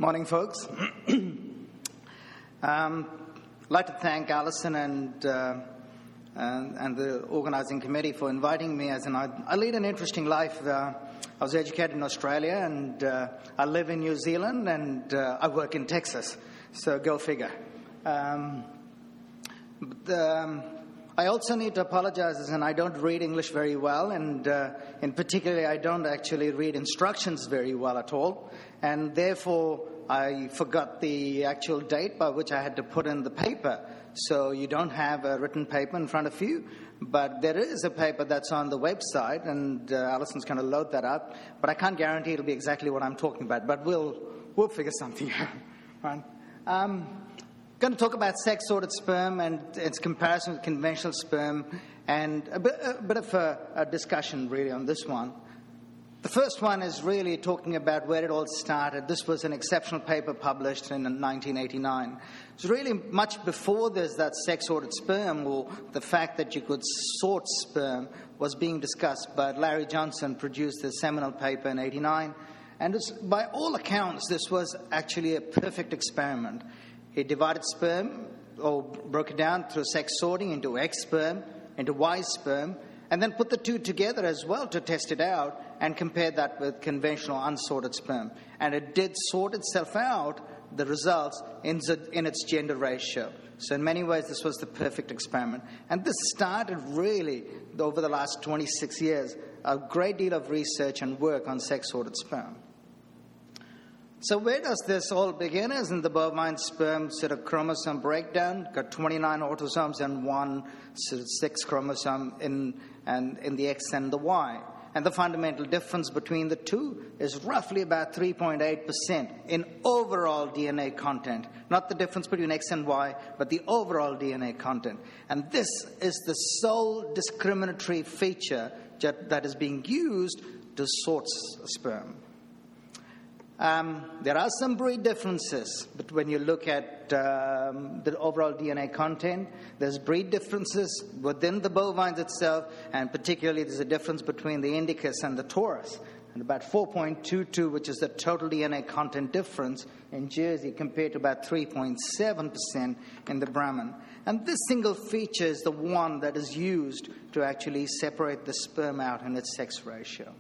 Morning, folks. I'd like to thank Alison and the organising committee for inviting me. I lead an interesting life. I was educated in Australia, and I live in New Zealand, and I work in Texas. So go figure. I also need to apologize, as I don't read English very well, and in particular, I don't actually read instructions very well at all, and therefore I forgot the actual date by which I had to put in the paper. So you don't have a written paper in front of you, but there is a paper that's on the website, and Alison's going to load that up, but I can't guarantee it'll be exactly what I'm talking about, but we'll figure something out. Right? Going to talk about sex-sorted sperm and its comparison with conventional sperm, and a bit of a discussion really on this one. The first one is really talking about where it all started. This was an exceptional paper published in 1989. It's really much before there's that sex-sorted sperm, or the fact that you could sort sperm was being discussed, but Larry Johnson produced a seminal paper in 89, and by all accounts, this was actually a perfect experiment. He divided sperm, or broke it down through sex sorting into X sperm, into Y sperm, and then put the two together as well to test it out and compared that with conventional unsorted sperm. And it did sort itself out, the results, in its gender ratio. So in many ways, this was the perfect experiment. And this started really, over the last 26 years, a great deal of research and work on sex-sorted sperm. So where does this all begin? Is in the bovine sperm sort of chromosome breakdown. Got 29 autosomes and one sort of 6 chromosome in the X and the Y. And the fundamental difference between the two is roughly about 3.8% in overall DNA content. Not the difference between X and Y, but the overall DNA content. And this is the sole discriminatory feature that is being used to sort sperm. There are some breed differences, but when you look at the overall DNA content, there's breed differences within the bovines itself, and particularly there's a difference between the Indicus and the Taurus, and about 4.22, which is the total DNA content difference in Jersey, compared to about 3.7% in the Brahman. And this single feature is the one that is used to actually separate the sperm out in its sex ratio.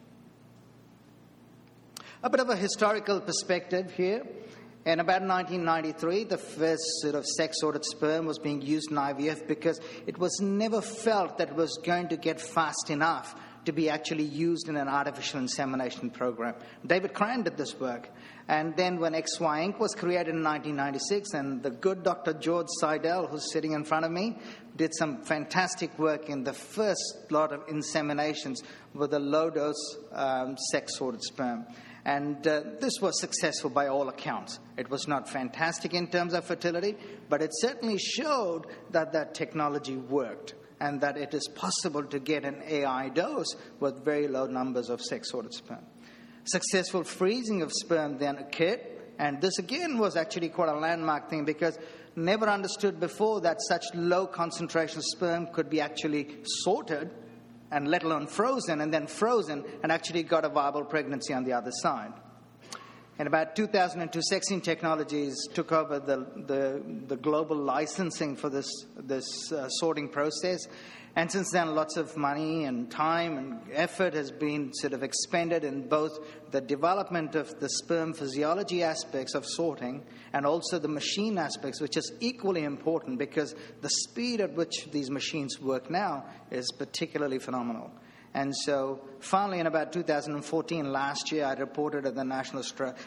A bit of a historical perspective here. In about 1993, the first sort of sex-sorted sperm was being used in IVF because it was never felt that it was going to get fast enough to be actually used in an artificial insemination program. David Cran did this work. And then when XY Inc. was created in 1996, and the good Dr. George Seidel, who's sitting in front of me, did some fantastic work in the first lot of inseminations with a low-dose sex-sorted sperm. And this was successful by all accounts. It was not fantastic in terms of fertility, but it certainly showed that that technology worked and that it is possible to get an AI dose with very low numbers of sex-sorted sperm. Successful freezing of sperm then occurred, and this again was actually quite a landmark thing because never understood before that such low concentration of sperm could be actually sorted, and let alone frozen, and then frozen, and actually got a viable pregnancy on the other side. In about 2002, Sexene Technologies took over the global licensing for this sorting process. And since then, lots of money and time and effort has been sort of expended in both the development of the sperm physiology aspects of sorting and also the machine aspects, which is equally important because the speed at which these machines work now is particularly phenomenal. And so finally, in about 2014, last year, I reported at the National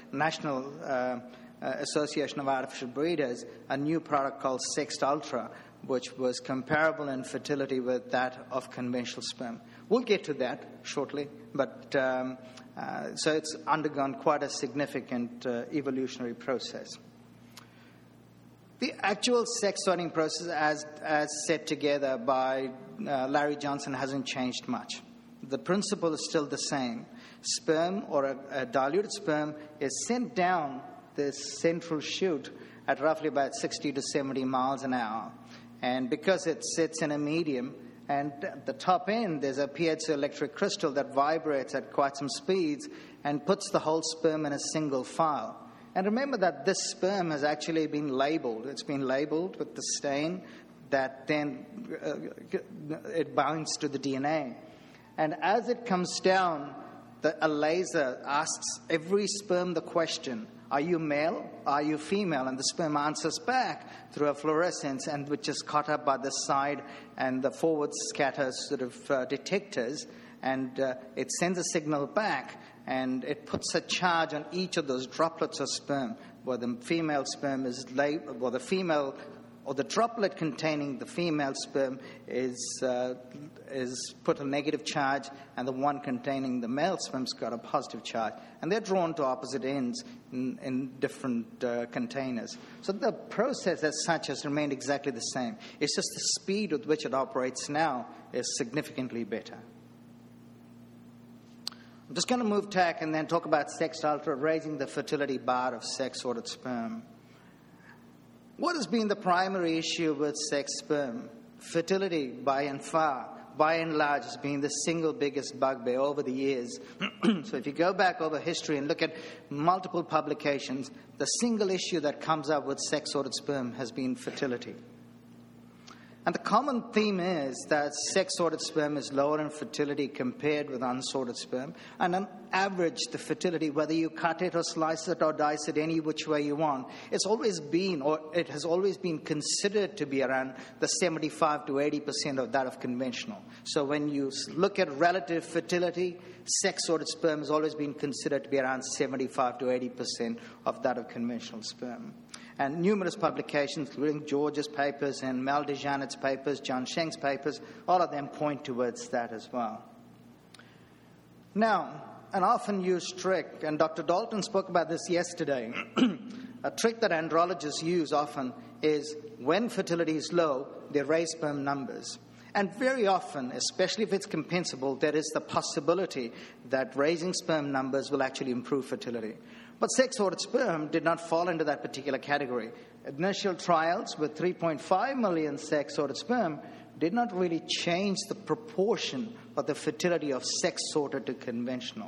Association of Artificial Breeders a new product called Sext Ultra, which was comparable in fertility with that of conventional sperm. We'll get to that shortly, but so it's undergone quite a significant evolutionary process. The actual sex sorting process as set together by Larry Johnson hasn't changed much. The principle is still the same. Sperm, or a diluted sperm, is sent down this central chute at roughly about 60 to 70 miles an hour. And because it sits in a medium, and at the top end, there's a piezoelectric crystal that vibrates at quite some speeds and puts the whole sperm in a single file. And remember that this sperm has actually been labeled. It's been labeled with the stain that then it binds to the DNA. And as it comes down, a laser asks every sperm the question, are you male? Are you female? And the sperm answers back through a fluorescence, and which is caught up by the side and the forward scatter sort of detectors, and it sends a signal back, and it puts a charge on each of those droplets of sperm, where the female sperm is labeled, or the female, or the droplet containing the female sperm is put a negative charge, and the one containing the male sperm's got a positive charge. And they're drawn to opposite ends in different containers. So the process as such has remained exactly the same. It's just the speed with which it operates now is significantly better. I'm just going to move tack and then talk about sex ultra, raising the fertility bar of sex-ordered sperm. What has been the primary issue with sex sperm? Fertility, by and large, has been the single biggest bugbear over the years. So if you go back over history and look at multiple publications, the single issue that comes up with sex-ordered sperm has been fertility. And the common theme is that sex-sorted sperm is lower in fertility compared with unsorted sperm. And on average, the fertility, whether you cut it or slice it or dice it any which way you want, it has always been considered to be around the 75 to 80% of that of conventional. So when you look at relative fertility, sex-sorted sperm has always been considered to be around 75 to 80% of that of conventional sperm. And numerous publications, including George's papers and Mel DeJanet's papers, John Schenk's papers, all of them point towards that as well. Now, an often used trick, and Dr. Dalton spoke about this yesterday, a trick that andrologists use often is when fertility is low, they raise sperm numbers. And very often, especially if it's compensable, there is the possibility that raising sperm numbers will actually improve fertility. But sex-ordered sperm did not fall into that particular category. Initial trials with 3.5 million sex-sorted sperm did not really change the proportion of the fertility of sex-sorted to conventional.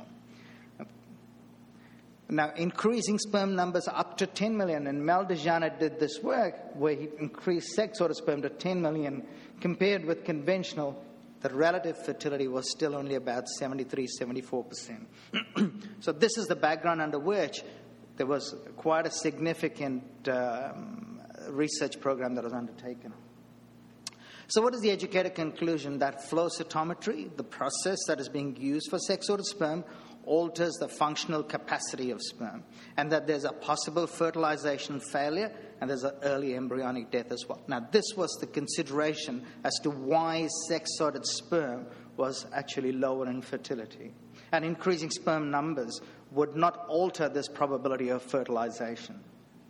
Now, increasing sperm numbers up to 10 million, and Mel DeJanet did this work where he increased sex-sorted sperm to 10 million compared with conventional. The relative fertility was still only about 73-74%. So this is the background under which there was quite a significant research program that was undertaken. So what is the educated conclusion? That flow cytometry, the process that is being used for sex-ordered sperm, alters the functional capacity of sperm, and that there's a possible fertilization failure and there's an early embryonic death as well. Now, this was the consideration as to why sex-sorted sperm was actually lower in fertility. And increasing sperm numbers would not alter this probability of fertilization.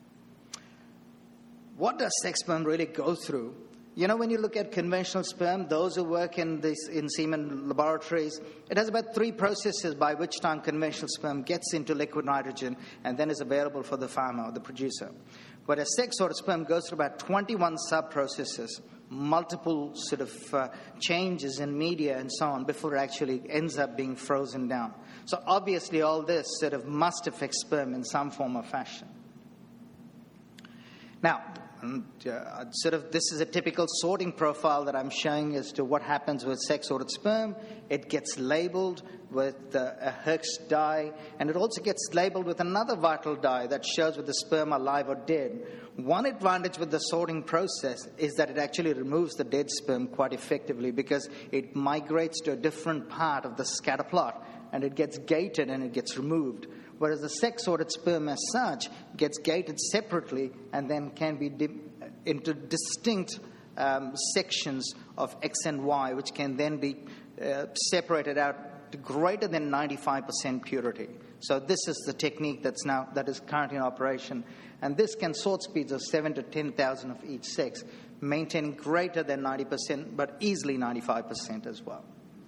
What does sex sperm really go through? You know, when you look at conventional sperm, those who work in semen laboratories, it has about 3 processes by which time conventional sperm gets into liquid nitrogen and then is available for the farmer or the producer. Whereas sex-sorted sperm goes through about 21 sub-processes, multiple sort of changes in media and so on before it actually ends up being frozen down. So obviously all this sort of must affect sperm in some form or fashion. Now, this is a typical sorting profile that I'm showing as to what happens with sex-sorted sperm. It gets labeled with a Herx dye, and it also gets labeled with another vital dye that shows whether the sperm are alive or dead. One advantage with the sorting process is that it actually removes the dead sperm quite effectively because it migrates to a different part of the scatter plot, and it gets gated and it gets removed. Whereas the sex-sorted sperm as such gets gated separately and then can be into distinct sections of X and Y, which can then be separated out to greater than 95% purity. So this is the technique that is currently in operation. And this can sort speeds of 7 to 10,000 of each sex, maintaining greater than 90%, but easily 95% as well.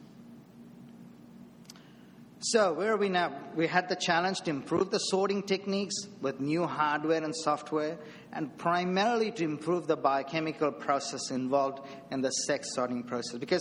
So where are we now? We had the challenge to improve the sorting techniques with new hardware and software, and primarily to improve the biochemical process involved in the sex sorting process. Because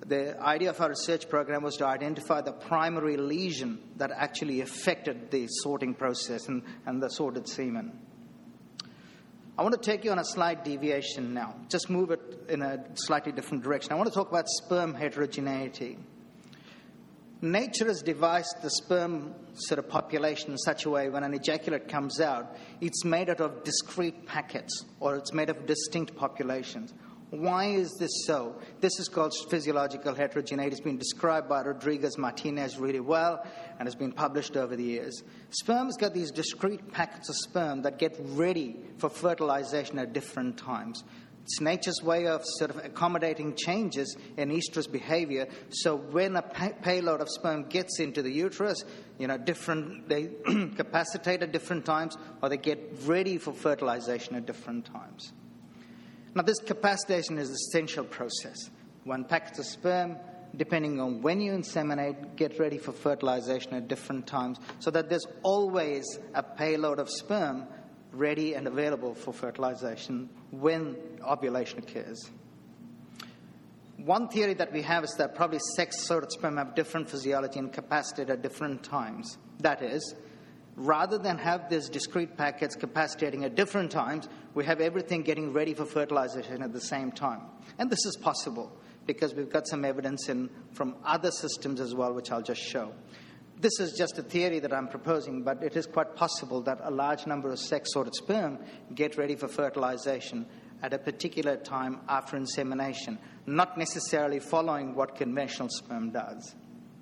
The idea of our research program was to identify the primary lesion that actually affected the sorting process and the sorted semen. I want to take you on a slight deviation now, just move it in a slightly different direction. I want to talk about sperm heterogeneity. Nature has devised the sperm sort of population in such a way when an ejaculate comes out, it's made out of discrete packets or it's made of distinct populations. Why is this so? This is called physiological heterogeneity. It's been described by Rodriguez Martinez really well and has been published over the years. Sperm's got these discrete packets of sperm that get ready for fertilization at different times. It's nature's way of sort of accommodating changes in estrous behavior. So when a payload of sperm gets into the uterus, they capacitate at different times or they get ready for fertilization at different times. Now, this capacitation is an essential process. When packets of sperm, depending on when you inseminate, get ready for fertilization at different times so that there's always a payload of sperm ready and available for fertilization when ovulation occurs. One theory that we have is that probably sex-sorted sperm have different physiology and capacity at different times. That is, rather than have these discrete packets capacitating at different times, we have everything getting ready for fertilization at the same time. And this is possible because we've got some evidence from other systems as well, which I'll just show. This is just a theory that I'm proposing, but it is quite possible that a large number of sex-sorted sperm get ready for fertilization at a particular time after insemination, not necessarily following what conventional sperm does.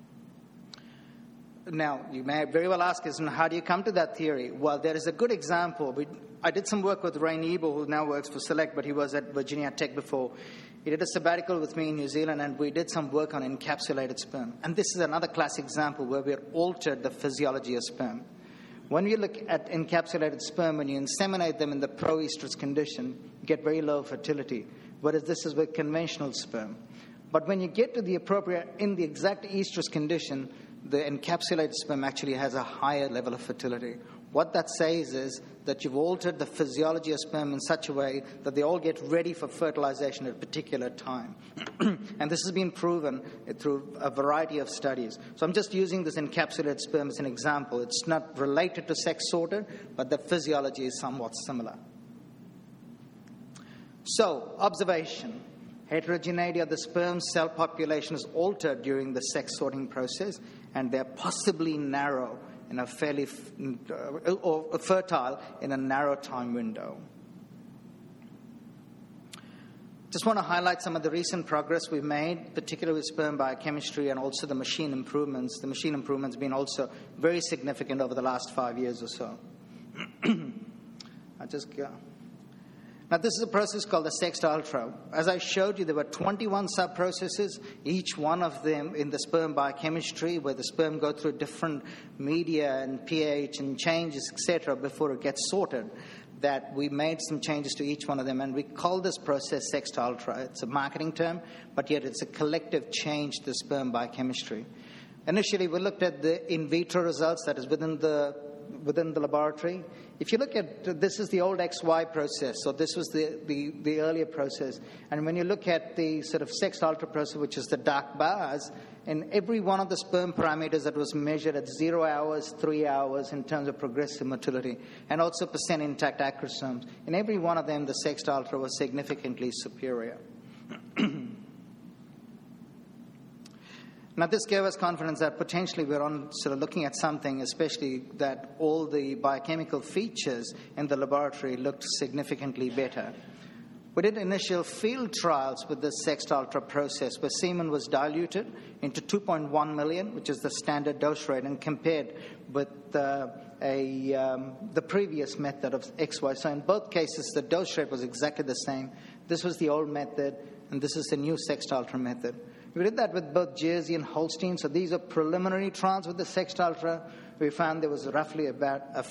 Now, you may very well ask us, how do you come to that theory? Well, there is a good example. I did some work with Ray Nebel, who now works for Select, but he was at Virginia Tech before. He did a sabbatical with me in New Zealand, and we did some work on encapsulated sperm. And this is another classic example where we altered the physiology of sperm. When you look at encapsulated sperm, when you inseminate them in the proestrous condition, you get very low fertility, whereas this is with conventional sperm. But when you get to the exact estrous condition, the encapsulated sperm actually has a higher level of fertility. What that says is that you've altered the physiology of sperm in such a way that they all get ready for fertilization at a particular time. And this has been proven through a variety of studies. So I'm just using this encapsulated sperm as an example. It's not related to sex-sorted, but the physiology is somewhat similar. So, observation. Heterogeneity of the sperm cell population is altered during the sex sorting process, and they're possibly narrow in a fairly or fertile in a narrow time window. Just want to highlight some of the recent progress we've made, particularly with sperm biochemistry and also the machine improvements. The machine improvements have been also very significant over the last 5 years or so. I'll just go. Now, this is a process called the Sext Ultra. As I showed you, there were 21 sub-processes, each one of them in the sperm biochemistry, where the sperm go through different media and pH and changes, etc., before it gets sorted, that we made some changes to each one of them, and we call this process Sext Ultra. It's a marketing term, but yet it's a collective change to sperm biochemistry. Initially, we looked at the in vitro results, that is within the laboratory. If you look at, this is the old XY process, so this was the earlier process. And when you look at the sort of Sext Ultra process, which is the dark bars, in every one of the sperm parameters that was measured at 0 hours, 3 hours in terms of progressive motility, and also percent intact acrosomes, in every one of them, the Sext Ultra was significantly superior. Now, this gave us confidence that potentially we're on sort of looking at something, especially that all the biochemical features in the laboratory looked significantly better. We did initial field trials with the Sext Ultra process where semen was diluted into 2.1 million, which is the standard dose rate, and compared with the previous method of XY. So in both cases, the dose rate was exactly the same. This was the old method, and this is the new Sext Ultra method. We did that with both Jersey and Holstein. So these are preliminary trials with the Sext Ultra. We found there was roughly about a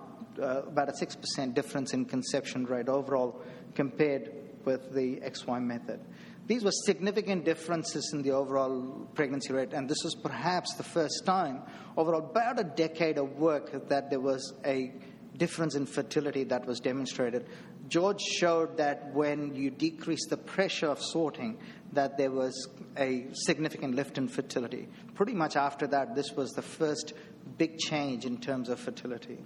6% difference in conception rate overall compared with the XY method. These were significant differences in the overall pregnancy rate, and this was perhaps the first time over about a decade of work that there was a difference in fertility that was demonstrated. George showed that when you decrease the pressure of sorting, that there was a significant lift in fertility. Pretty much after that, this was the first big change in terms of fertility.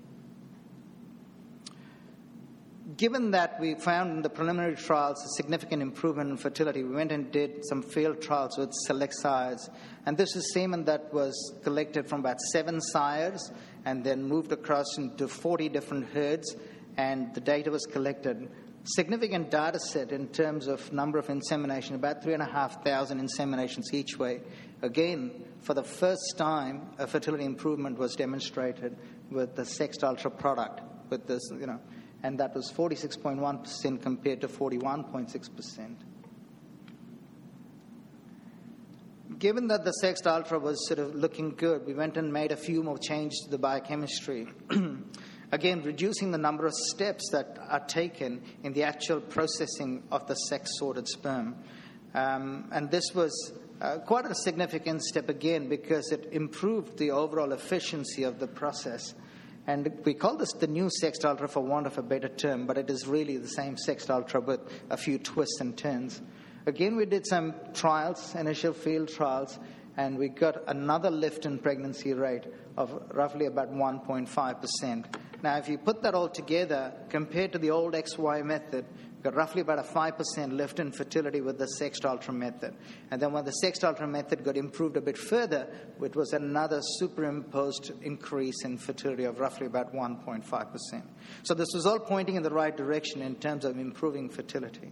Given that we found in the preliminary trials a significant improvement in fertility, we went and did some field trials with select sires. And this is semen that was collected from about 7 sires and then moved across into 40 different herds, and the data was collected. Significant data set in terms of number of insemination, about 3,500 inseminations each way. Again, for the first time, a fertility improvement was demonstrated with the Sexed Ultra product, with this, and that was 46.1% compared to 41.6%. Given that the Sexed Ultra was sort of looking good, we went and made a few more changes to the biochemistry. Again, reducing the number of steps that are taken in the actual processing of the sex-sorted sperm. And this was quite a significant step again because it improved the overall efficiency of the process. And we call this the new Sexed Ultra for want of a better term, but it is really the same Sexed Ultra with a few twists and turns. Again, we did some trials, initial field trials, and we got another lift in pregnancy rate of roughly about 1.5%. Now, if you put that all together, compared to the old XY method, we got roughly about a 5% lift in fertility with the Sexed Ultra method. And then when the Sexed Ultra method got improved a bit further, it was another superimposed increase in fertility of roughly about 1.5%. So this was all pointing in the right direction in terms of improving fertility.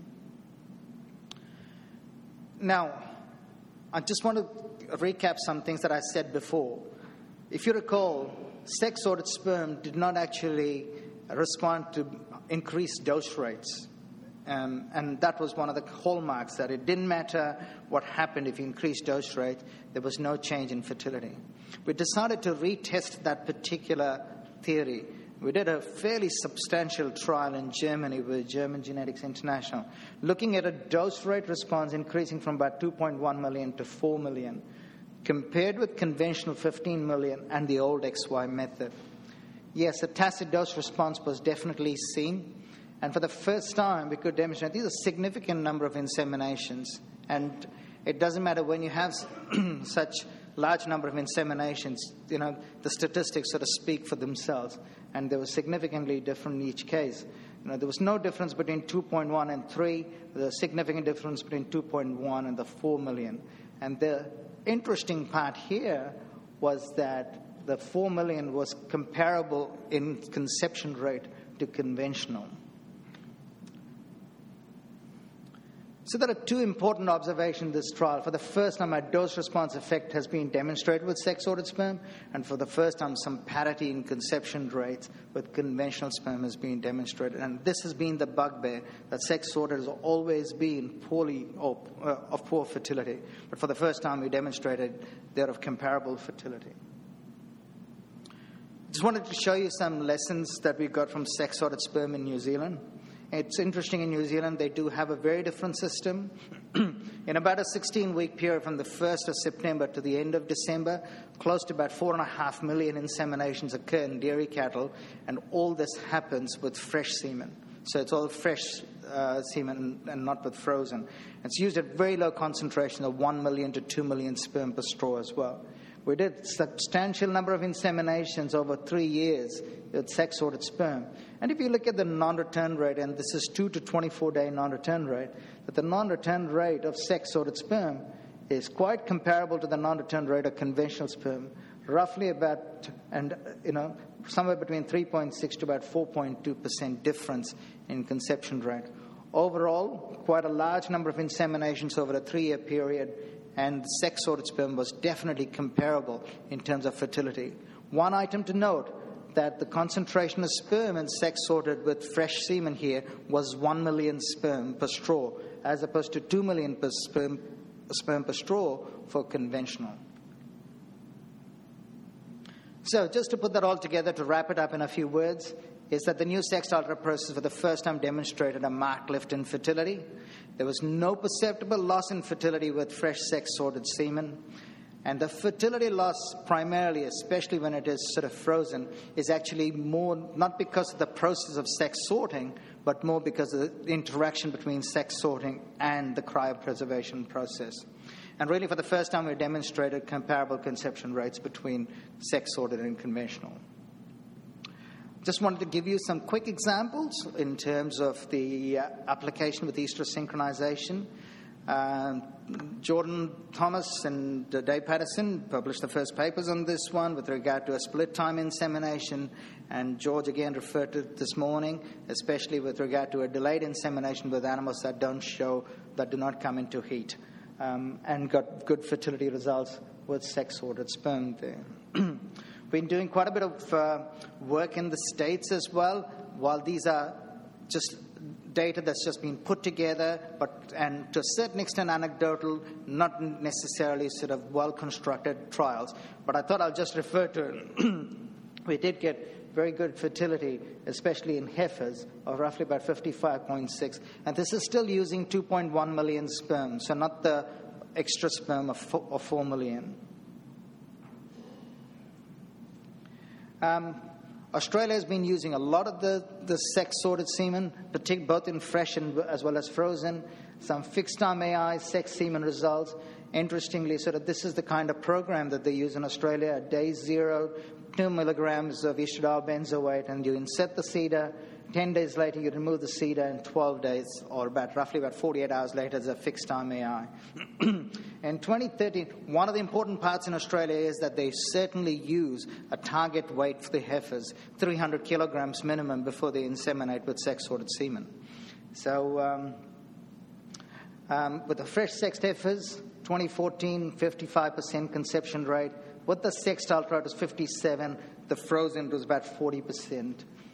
Now, I just want to recap some things that I said before. If you recall, sex-sorted sperm did not actually respond to increased dose rates. And that was one of the hallmarks, that it didn't matter what happened if you increased dose rate, there was no change in fertility. We decided to retest that particular theory. We did a fairly substantial trial in Germany with German Genetics International, looking at a dose rate response increasing from about 2.1 million to 4 million, compared with conventional 15 million and the old XY method. Yes, a tacit dose response was definitely seen, and for the first time we could demonstrate these are a significant number of inseminations, and it doesn't matter when you have such large number of inseminations, the statistics sort of speak for themselves, and they were significantly different in each case. There was no difference between 2.1 and 3. There was a significant difference between 2.1 and the 4 million. And the interesting part here was that the 4 million was comparable in conception rate to conventional. So there are two important observations in this trial. For the first time, a dose-response effect has been demonstrated with sex-sorted sperm, and for the first time, some parity in conception rates with conventional sperm has been demonstrated. And this has been the bugbear, that sex-sorted has always been of poor fertility. But for the first time, we demonstrated they're of comparable fertility. Just wanted to show you some lessons that we got from sex-sorted sperm in New Zealand. It's interesting, in New Zealand, they do have a very different system. In about a 16-week period from the 1st of September to the end of December, close to about 4.5 million inseminations occur in dairy cattle, and all this happens with fresh semen. So it's all fresh semen and not with frozen. It's used at very low concentration of 1 million to 2 million sperm per straw as well. We did a substantial number of inseminations over 3 years with sex-sorted sperm. And if you look at the non-return rate, and this is 2 to 24-day non-return rate, that the non-return rate of sex-sorted sperm is quite comparable to the non-return rate of conventional sperm, roughly about, somewhere between 3.6 to about 4.2% difference in conception rate. Overall, quite a large number of inseminations over a 3-year period, and sex-sorted sperm was definitely comparable in terms of fertility. One item to note, that the concentration of sperm in sex-sorted with fresh semen here was 1 million sperm per straw, as opposed to 2 million sperm per straw for conventional. So just to put that all together, to wrap it up in a few words, is that the new Sexed Ultra process for the first time demonstrated a marked lift in fertility. There was no perceptible loss in fertility with fresh sex-sorted semen. And the fertility loss primarily, especially when it is sort of frozen, is actually more not because of the process of sex sorting, but more because of the interaction between sex sorting and the cryopreservation process. And really, for the first time, we demonstrated comparable conception rates between sex sorted and conventional. Just wanted to give you some quick examples in terms of the application with estrous synchronization. Jordan Thomas and Dave Patterson published the first papers on this one with regard to a split-time insemination, and George again referred to it this morning, especially with regard to a delayed insemination with animals that do not come into heat, and got good fertility results with sex-sorted sperm there. Been doing quite a bit of work in the States as well. While these are just data that's just been put together, and to a certain extent anecdotal, not necessarily sort of well-constructed trials. But I thought I'll just refer to it. We did get very good fertility, especially in heifers, of roughly about 55.6. And this is still using 2.1 million sperm, so not the extra sperm of 4 million. Australia has been using a lot of the sex-sorted semen, both in fresh and as well as frozen. Some fixed-time AI sex semen results. Interestingly, this is the kind of program that they use in Australia. At day 0, 2 milligrams of estradiol benzoate, and you insert the CEDA. 10 days later, you remove the CEDA, and 12 days, or roughly about 48 hours later, is a fixed-time AI. In 2013, one of the important parts in Australia is that they certainly use a target weight for the heifers, 300 kilograms minimum, before they inseminate with sex-sorted semen. So with the fresh sexed heifers, 2014, 55% conception rate. With the sexed ultra, it was 57%. The frozen was about 40%.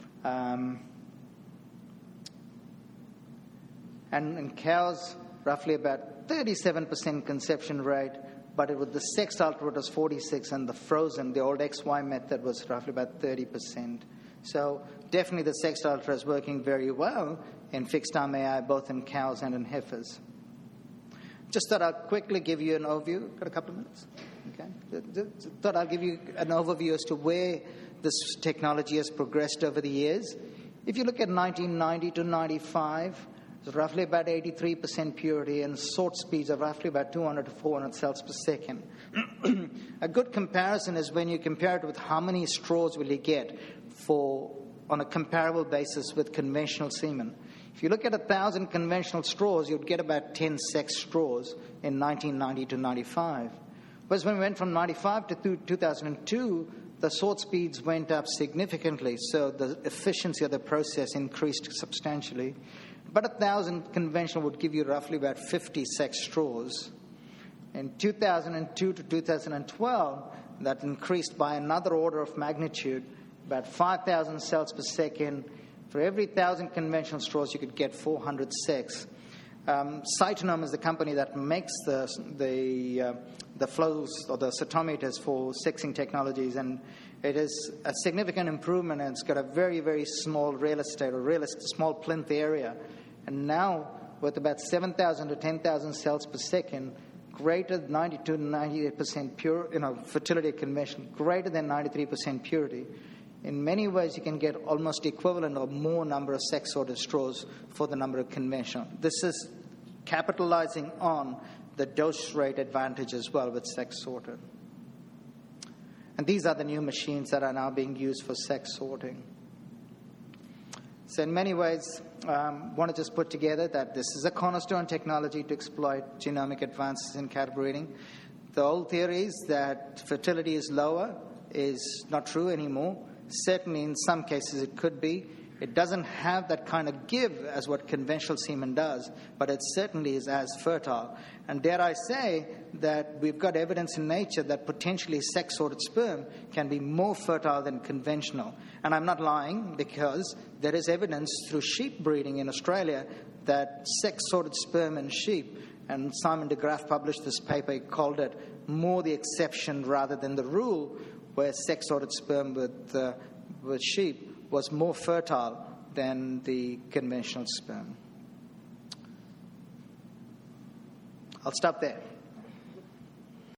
And in cows, roughly about 37% conception rate, but with the sexed ultra, it was 46%, and the frozen, the old XY method, was roughly about 30%. So definitely the sexed ultra is working very well in fixed-time AI, both in cows and in heifers. Just thought I'd quickly give you an overview. Got a couple of minutes? Okay. Thought I'd give you an overview as to where this technology has progressed over the years. If you look at 1990 to 95, it's roughly about 83% purity and sort speeds of roughly about 200 to 400 cells per second. A good comparison is when you compare it with how many straws will you get on a comparable basis with conventional semen. If you look at 1,000 conventional straws, you'd get about 10 sex straws in 1990 to 95. Whereas when we went from 95 to 2002, the sort speeds went up significantly, so the efficiency of the process increased substantially. But 1,000 conventional would give you roughly about 50 sex straws. In 2002 to 2012, that increased by another order of magnitude, about 5,000 cells per second. For every 1,000 conventional straws, you could get 400 sex. Cytonome is the company that makes the flows or the cytometers for sexing technologies, and it is a significant improvement, and it's got a very, very small real estate or small plinth area. And now, with about 7,000 to 10,000 cells per second, greater than 92 to 98% pure, fertility convention, greater than 93% purity. In many ways, you can get almost equivalent or more number of sex-sorted straws for the number of conventional. This is capitalizing on the dose rate advantage as well with sex-sorted. And these are the new machines that are now being used for sex sorting. So in many ways, want to just put together that this is a cornerstone technology to exploit genomic advances in cattle breeding. The old theories that fertility is lower is not true anymore. Certainly, in some cases, it could be. It doesn't have that kind of give as what conventional semen does, but it certainly is as fertile. And dare I say that we've got evidence in nature that potentially sex-sorted sperm can be more fertile than conventional. And I'm not lying, because there is evidence through sheep breeding in Australia that sex-sorted sperm in sheep, and Simon de Graaf published this paper, he called it more the exception rather than the rule, where sex-sorted sperm with sheep was more fertile than the conventional sperm. I'll stop there.